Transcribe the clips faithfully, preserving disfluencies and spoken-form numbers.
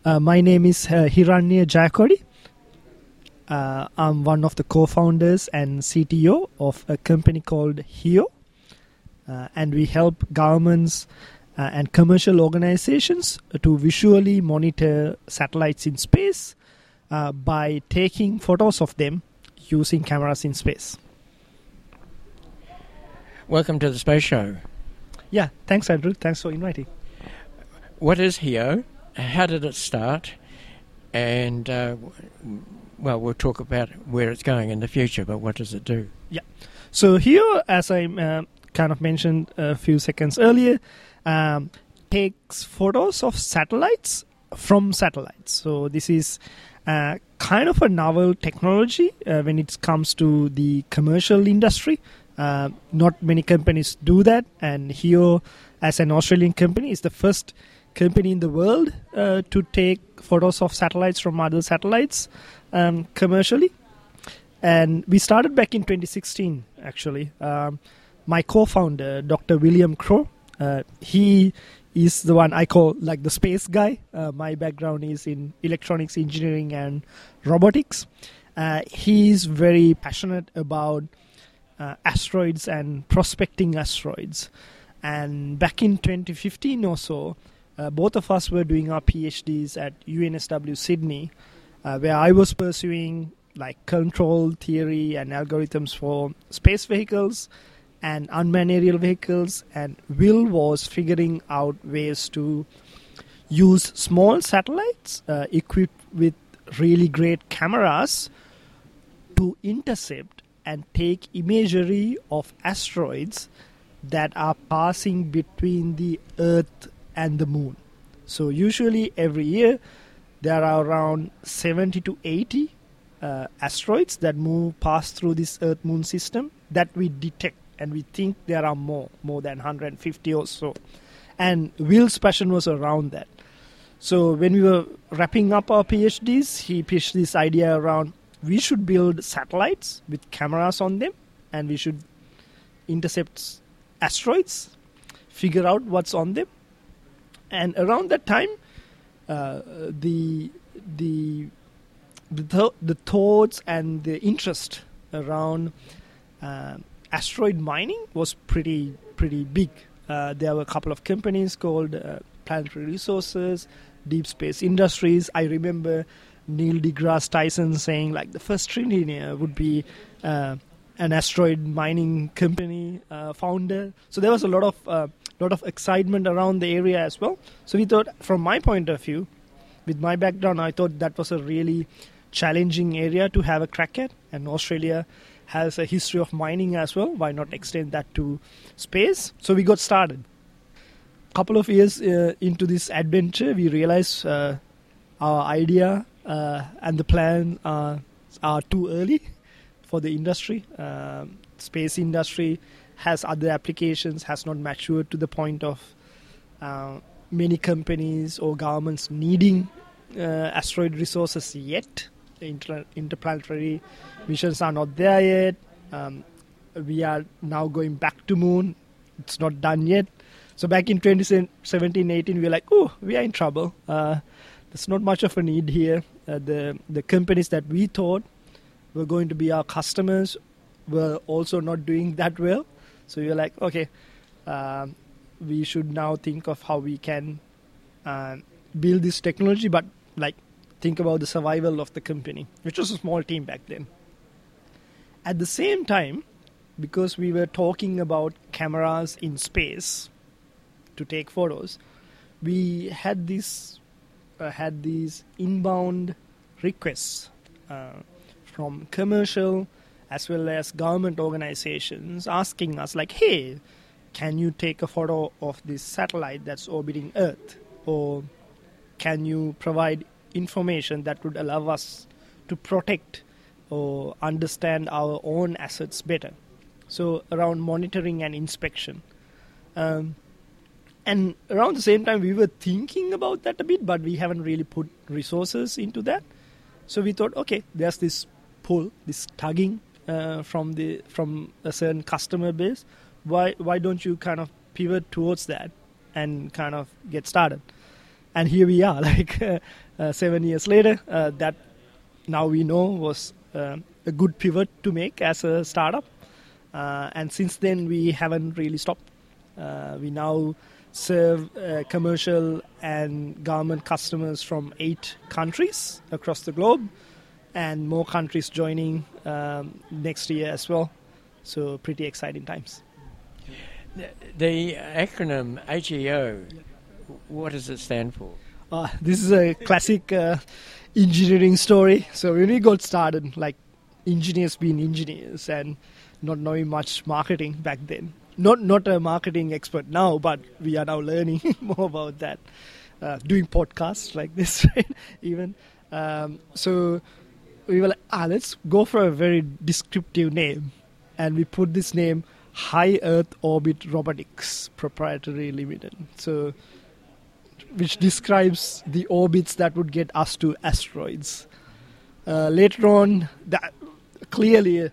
Uh, my name is uh, Hiranya Jayakodi. Uh, I'm one of the co-founders and C T O of a company called Heo. Uh, and we help governments uh, and commercial organizations to visually monitor satellites in space uh, by taking photos of them using cameras in space. Welcome to the Space Show. Yeah, thanks, Andrew. Thanks for inviting. What is Heo? How did it start? And, uh, well, we'll talk about where it's going in the future, but what does it do? Yeah. So Heo, as I uh, kind of mentioned a few seconds earlier, um, takes photos of satellites from satellites. So this is uh, kind of a novel technology uh, when it comes to the commercial industry. Uh, not many companies do that, and Heo, as an Australian company, is the first company in the world uh, to take photos of satellites from other satellites um, commercially. And we started back in twenty sixteen, actually. Um, my co-founder, Doctor William Crow, uh, he is the one I call like the space guy. Uh, my background is in electronics engineering and robotics. Uh, he's very passionate about uh, asteroids and prospecting asteroids. And back in twenty fifteen or so, Uh, both of us were doing our PhDs at U N S W Sydney, uh, where I was pursuing like control theory and algorithms for space vehicles and unmanned aerial vehicles, and Will was figuring out ways to use small satellites uh, equipped with really great cameras to intercept and take imagery of asteroids that are passing between the Earth and the moon. So usually every year there are around seventy to eighty uh, asteroids that move past through this Earth-Moon system that we detect, and we think there are more, more than one hundred fifty or so. And Will's passion was around that. So when we were wrapping up our PhDs, he pitched this idea around we should build satellites with cameras on them, and we should intercept asteroids, figure out what's on them. And around that time, uh, the the the, th- the thoughts and the interest around uh, asteroid mining was pretty pretty big. Uh, there were a couple of companies called uh, Planetary Resources, Deep Space Industries. I remember Neil deGrasse Tyson saying like the first trillionaire would be uh, an asteroid mining company uh, founder. So there was a lot of uh, lot of excitement around the area as well. So we thought, from my point of view, with my background, I thought that was a really challenging area to have a crack at. And Australia has a history of mining as well. Why not extend that to space? So we got started. A couple of years uh, into this adventure, we realized uh, our idea uh, and the plan uh, are too early for the industry. Um, space industry has other applications, has not matured to the point of uh, many companies or governments needing uh, asteroid resources yet. The inter- interplanetary missions are not there yet. Um, we are now going back to moon. It's not done yet. So back in twenty seventeen eighteen, we were like, oh, we are in trouble. Uh, there's not much of a need here. Uh, the the companies that we thought were going to be our customers were also not doing that well. So we were like, okay, um, we should now think of how we can uh, build this technology, but like think about the survival of the company, which was a small team back then. At the same time, because we were talking about cameras in space to take photos, we had this uh, had these inbound requests uh, from commercial as well as government organizations asking us like, hey, can you take a photo of this satellite that's orbiting Earth? Or can you provide information that would allow us to protect or understand our own assets better? So around monitoring and inspection. Um, and around the same time, we were thinking about that a bit, but we haven't really put resources into that. So we thought, okay, there's this pull, this tugging uh, from the from a certain customer base. Why why don't you kind of pivot towards that and kind of get started? and here we are, like uh, uh, seven years later. Uh, that now we know was uh, a good pivot to make as a startup. Uh, and since then, we haven't really stopped. Uh, we now serve uh, commercial and government customers from eight countries across the globe, and more countries joining um, next year as well. So pretty exciting times. The, the acronym H E O, what does it stand for? Uh, this is a classic uh, engineering story. So when we got started, like engineers being engineers and not knowing much marketing back then. Not not a marketing expert now, but we are now learning more about that. Uh, doing podcasts like this, right? Even. Um, so we were like, ah, let's go for a very descriptive name. And we put this name, High Earth Orbit Robotics Proprietary Limited. So, which describes the orbits that would get us to asteroids. Uh, later on, that clearly uh,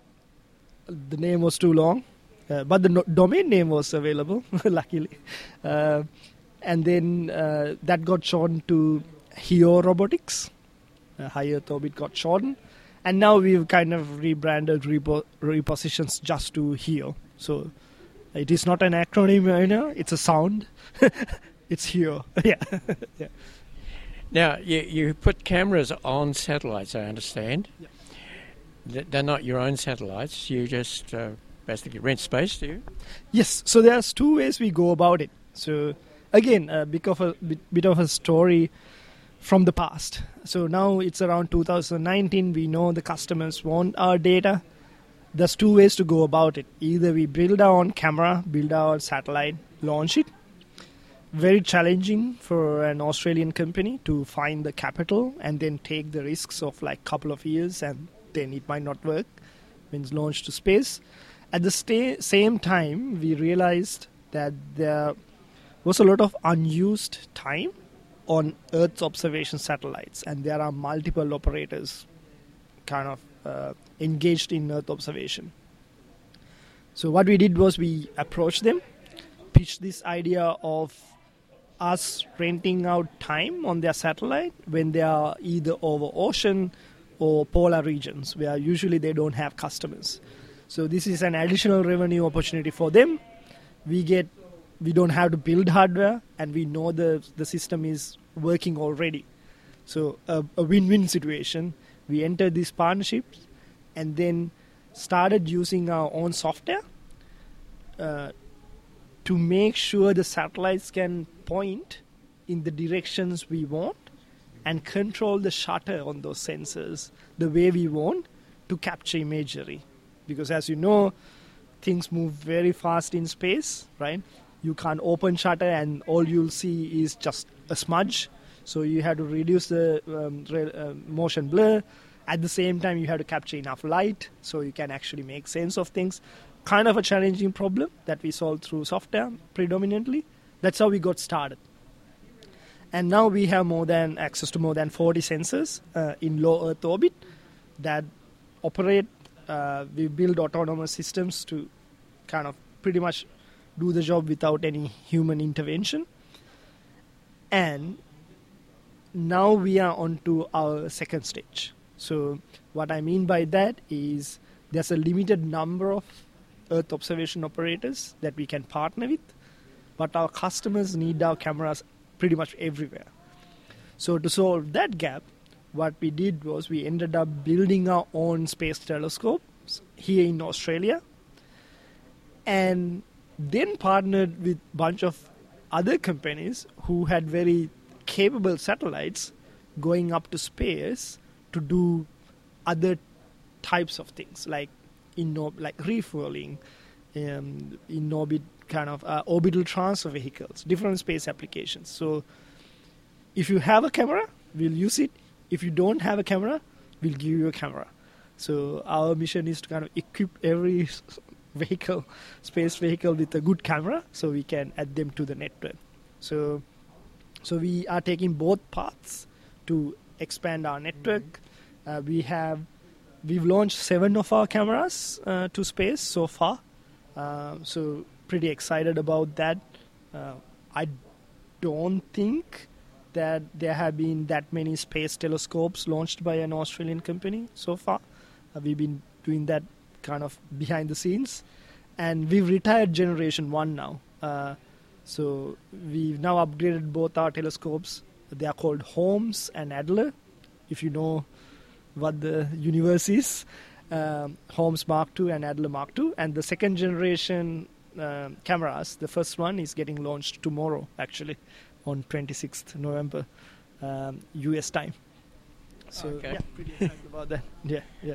the name was too long. Uh, but the no- domain name was available, luckily. Uh, and then uh, that got shortened to H E O Robotics. Uh, High Earth Orbit got shortened. And now we've kind of rebranded, repo- repositions just to H E O. So it is not an acronym, you know, it's a sound. It's H E O. yeah. yeah. Now, you, you put cameras on satellites, I understand. Yeah. They're not your own satellites. You just... Uh, basically rent space, do you? Yes, so there's two ways we go about it. So again, a bit of a bit, bit of a story from the past. So now it's around two thousand nineteen. We know the customers want our data. There's two ways to go about it. Either we build our own camera, build our satellite, launch it. Very challenging for an Australian company to find the capital and then take the risks of like couple of years, and then it might not work when it's launched to space. At the sta- same time, we realized that there was a lot of unused time on Earth's observation satellites, and there are multiple operators kind of uh, engaged in Earth observation. So what we did was we approached them, pitched this idea of us renting out time on their satellite when they are either over ocean or polar regions, where usually they don't have customers. So this is an additional revenue opportunity for them. We get, we don't have to build hardware, and we know the the system is working already. So a, a win-win situation. We entered these partnerships, and then started using our own software uh, to make sure the satellites can point in the directions we want and control the shutter on those sensors the way we want to capture imagery. Because as you know, things move very fast in space, right? You can't open shutter and all you'll see is just a smudge. So you have to reduce the um, re- uh, motion blur. At the same time, you have to capture enough light so you can actually make sense of things. Kind of a challenging problem that we solved through software predominantly. That's how we got started. And now we have more than access to more than forty sensors uh, in low Earth orbit that operate. Uh, we build autonomous systems to kind of pretty much do the job without any human intervention. And now we are on to our second stage. So what I mean by that is there's a limited number of Earth observation operators that we can partner with, but our customers need our cameras pretty much everywhere. So to solve that gap, what we did was we ended up building our own space telescopes here in Australia, and then partnered with a bunch of other companies who had very capable satellites going up to space to do other types of things, like in like refueling, um, in orbit kind of uh, orbital transfer vehicles, different space applications. So if you have a camera, we'll use it. If you don't have a camera, we'll give you a camera. So our mission is to kind of equip every vehicle, space vehicle, with a good camera so we can add them to the network. So so we are taking both paths to expand our network. Uh, we have, we've launched seven of our cameras uh, to space so far. Uh, so pretty excited about that. Uh, I don't think that there have been that many space telescopes launched by an Australian company so far. Uh, we've been doing that kind of behind the scenes. And we've retired generation one now. Uh, so we've now upgraded both our telescopes. They are called Holmes and Adler, if you know what the universe is. Um, Holmes Mark two and Adler Mark two. And the second generation uh, cameras, the first one is getting launched tomorrow, actually, on twenty-sixth of November, um, U S time. So, okay. yeah, pretty excited about that. Yeah, yeah.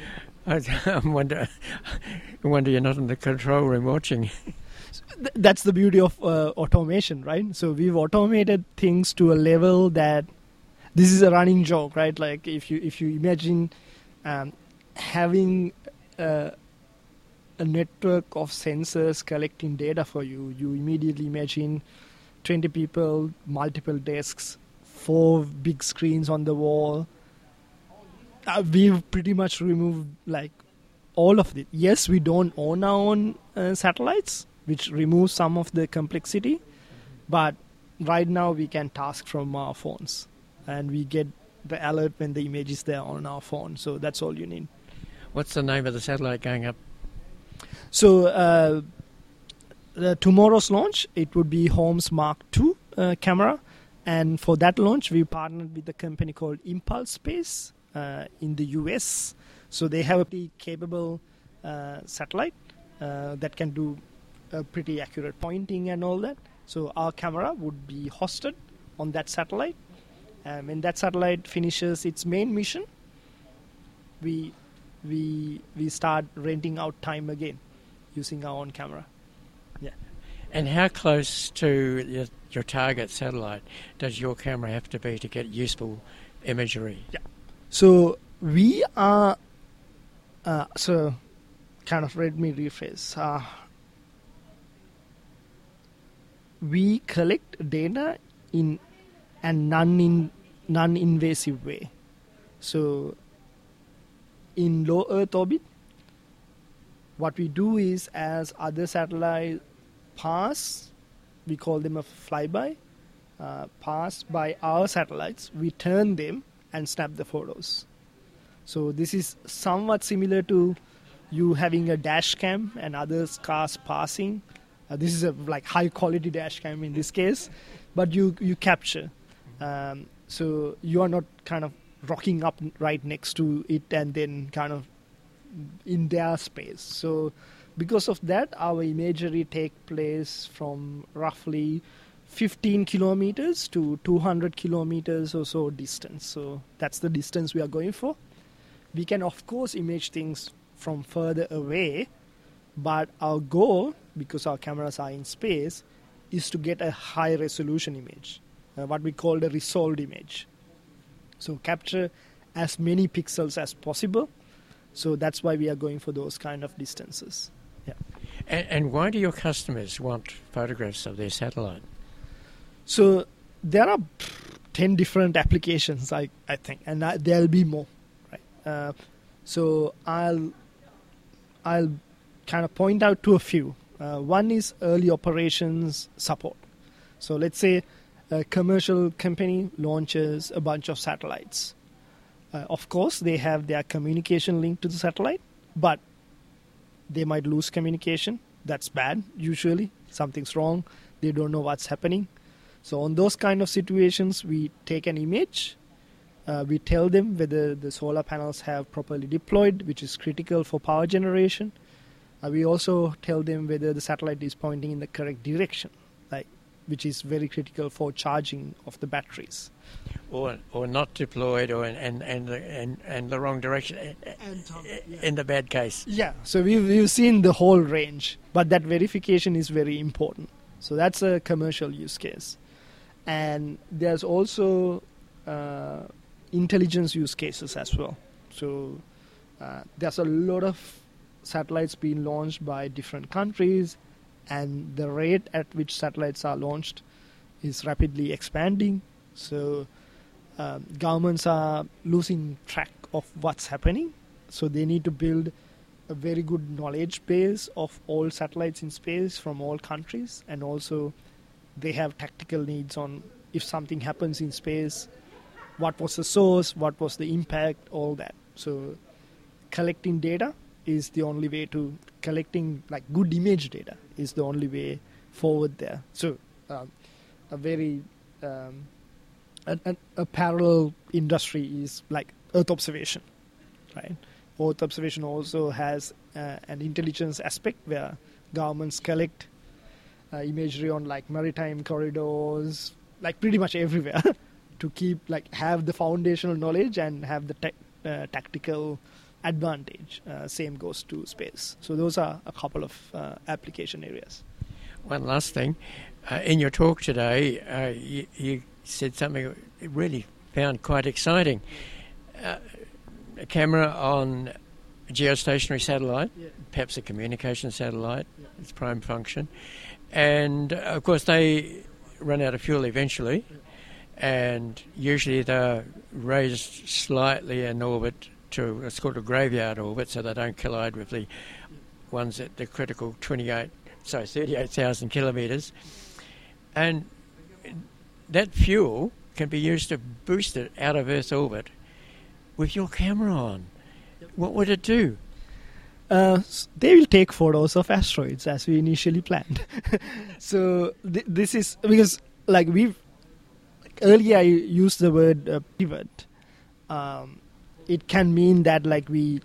I wonder, I wonder you're not in the control room watching. Th- that's the beauty of uh, automation, right? So we've automated things to a level that this is a running joke, right? Like if you if you imagine um, having uh, a network of sensors collecting data for you, you immediately imagine twenty people, multiple desks, four big screens on the wall. Uh, we've pretty much removed like all of it. Yes, we don't own our own uh, satellites, which removes some of the complexity. Mm-hmm. But right now we can task from our phones, and we get the alert when the image is there on our phone. So that's all you need. What's the name of the satellite going up? So uh, the tomorrow's launch, it would be Holmes Mark two uh, camera. And for that launch, we partnered with a company called Impulse Space uh, in the U S. So they have a pretty capable uh, satellite uh, that can do uh, pretty accurate pointing and all that. So our camera would be hosted on that satellite. And when that satellite finishes its main mission, we we we start renting out time again using our own camera. Yeah. And how close to your, your target satellite does your camera have to be to get useful imagery? Yeah. So we are, uh, so kind of let me rephrase. Uh, we collect data in a non-in, non-invasive way. So in low Earth orbit, what we do is as other satellites pass, we call them a flyby, uh, pass by our satellites, we turn them and snap the photos. So this is somewhat similar to you having a dash cam and other cars passing. Uh, this is a like high quality dash cam in this case, but you, you capture. Um, so you are not kind of rocking up right next to it and then kind of in their space. So because of that, our imagery take place from roughly fifteen kilometers to two hundred kilometers or so distance. So that's the distance we are going for. We can, of course, image things from further away, but our goal, because our cameras are in space, is to get a high resolution image, uh, what we call a resolved image. So capture as many pixels as possible. So that's why we are going for those kind of distances. Yeah. And, and why do your customers want photographs of their satellite? So there are ten different applications, I, I think, and I, there'll be more. Right. Uh, so I'll I'll kind of point out to a few. Uh, one is early operations support. So let's say a commercial company launches a bunch of satellites. Uh, of course, they have their communication linked to the satellite, but they might lose communication. That's bad, usually. Something's wrong. They don't know what's happening. So on those kind of situations, we take an image. Uh, we tell them whether the solar panels have properly deployed, which is critical for power generation. Uh, we also tell them whether the satellite is pointing in the correct direction, like which is very critical for charging of the batteries. Or or not deployed, or in, and, and, and, and the wrong direction, And, um, yeah. in the bad case. Yeah, so we've, we've seen the whole range, but that verification is very important. So that's a commercial use case. And there's also uh, intelligence use cases as well. So uh, there's a lot of satellites being launched by different countries, and the rate at which satellites are launched is rapidly expanding. So um, governments are losing track of what's happening. So they need to build a very good knowledge base of all satellites in space from all countries, and also they have tactical needs on if something happens in space, what was the source, what was the impact, all that. So collecting data is the only way to, collecting like good image data is the only way forward there. So um, a very, um, a, a, a parallel industry is like Earth observation, right? Earth observation also has uh, an intelligence aspect where governments collect uh, imagery on like maritime corridors, like pretty much everywhere, to keep like have the foundational knowledge and have the te- uh, tactical advantage. Uh, same goes to space. So those are a couple of uh, application areas. One last thing, uh, in your talk today, uh, you, you said something I really found quite exciting. Uh, a camera on a geostationary satellite, Yeah. perhaps a communication satellite, Yeah. its prime function, and uh, of course they run out of fuel eventually, Yeah. and usually they're raised slightly in orbit to what's called a graveyard orbit, so they don't collide with the ones at the critical twenty-eight, sorry, thirty-eight thousand kilometres, and that fuel can be used to boost it out of Earth orbit with your camera on. What would it do? Uh, s- they will take photos of asteroids as we initially planned. So th- this is because like we've like earlier I used the word uh, pivot. Um, it can mean that like we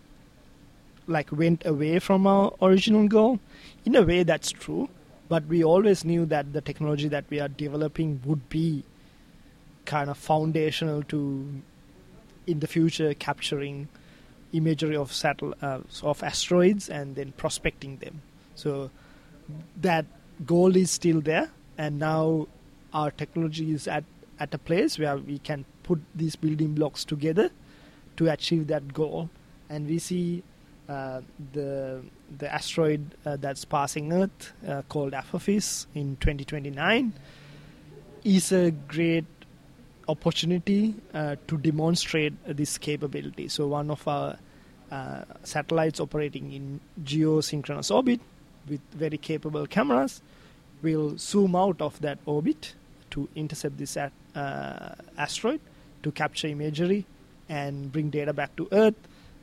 like went away from our original goal. In a way, that's true. But we always knew that the technology that we are developing would be kind of foundational to, in the future, capturing imagery of satel- uh, of asteroids and then prospecting them. So that goal is still there, and now our technology is at, at a place where we can put these building blocks together to achieve that goal. And we see uh, the the asteroid uh, that's passing Earth, uh, called Apophis in twenty twenty-nine, is a great opportunity uh, to demonstrate this capability. So one of our uh, satellites operating in geosynchronous orbit with very capable cameras will zoom out of that orbit to intercept this at, uh, asteroid to capture imagery and bring data back to Earth.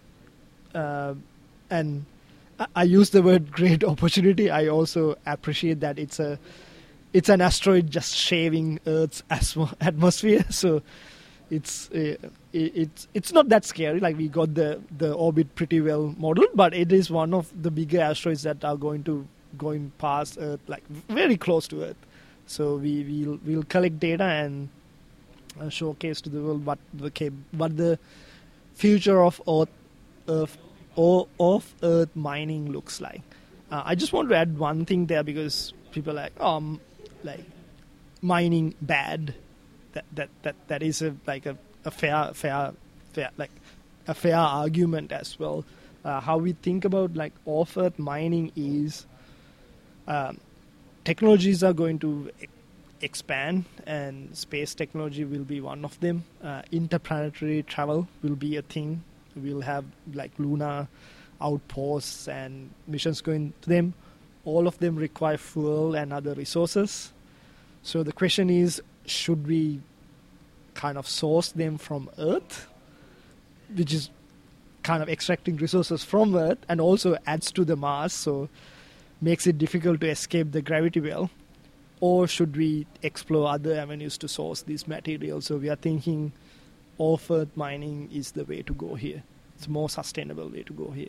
Uh, and I, I use the word great opportunity. I also appreciate that it's a it's an asteroid just shaving Earth's asmo- atmosphere, so it's uh, it, it's it's not that scary. Like we got the, the orbit pretty well modeled, but it is one of the bigger asteroids that are going to going past Earth, like very close to Earth. So we will we'll collect data and uh, showcase to the world what the cap- what the future of Earth of of Earth mining looks like. Uh, I just want to add one thing there because people are like um like mining bad. That that that that is a like a, a fair fair fair like a fair argument as well. Uh, how we think about like off Earth mining is um, technologies are going to e- expand, and space technology will be one of them. Uh, interplanetary travel will be a thing. We'll have like lunar outposts and missions going to them. All of them require fuel and other resources. So the question is, should we kind of source them from Earth, which is kind of extracting resources from Earth and also adds to the mass, so makes it difficult to escape the gravity well? Or should we explore other avenues to source these materials? So we are thinking off-Earth mining is the way to go here. It's a more sustainable way to go here.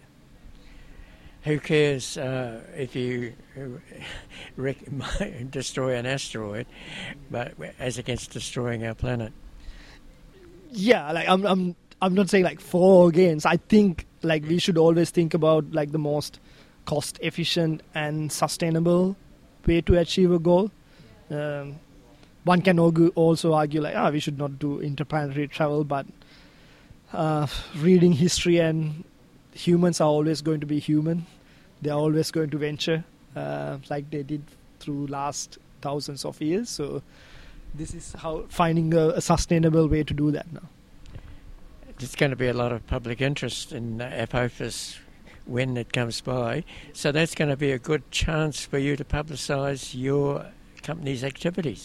Who cares uh, if you rec- destroy an asteroid, but as against destroying our planet? Yeah, like I'm, I'm, I'm not saying like for or against. I think like we should always think about like the most cost-efficient and sustainable way to achieve a goal. Um, one can argue, also argue like, ah, we should not do interplanetary travel, but uh, reading history and humans are always going to be human. They are always going to venture, uh, like they did through last thousands of years. So this is how finding a, a sustainable way to do that now. There's going to be a lot of public interest in uh, Apophis when it comes by. So that's going to be a good chance for you to publicise your company's activities.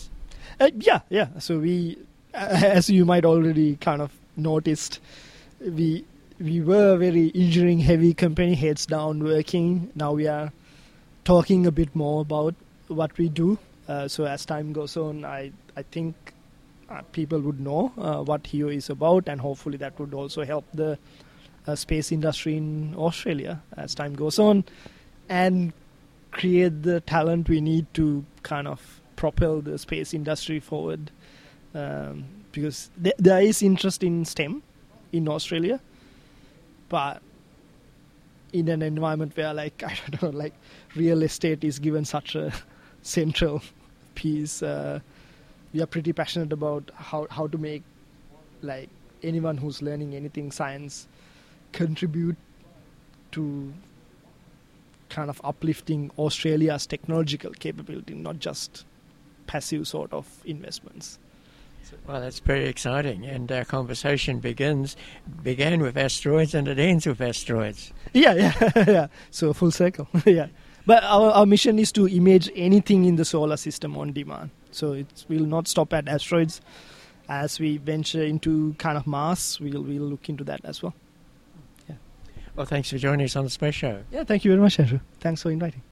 Uh, yeah, yeah. So we, uh, as you might already kind of noticed, we we were a very engineering heavy company, heads down working. Now we are talking a bit more about what we do. Uh, so as time goes on, I I think uh, people would know uh, what Hio is about, and hopefully that would also help the uh, space industry in Australia as time goes on, and create the talent we need to kind of propel the space industry forward. Um, because th- there is interest in STEM in Australia, but in an environment where, like, I don't know, like real estate is given such a central piece, uh, we are pretty passionate about how, how to make, like, anyone who's learning anything science contribute to kind of uplifting Australia's technological capability, not just passive sort of investments. Well, that's very exciting, and our conversation begins began with asteroids and it ends with asteroids. Yeah, yeah, yeah. So full circle. Yeah, but our our mission is to image anything in the solar system on demand. So it will not stop at asteroids. As we venture into kind of Mars, we'll we'll look into that as well. Well, thanks for joining us on the Space Show. Yeah, thank you very much, Andrew. Thanks for inviting.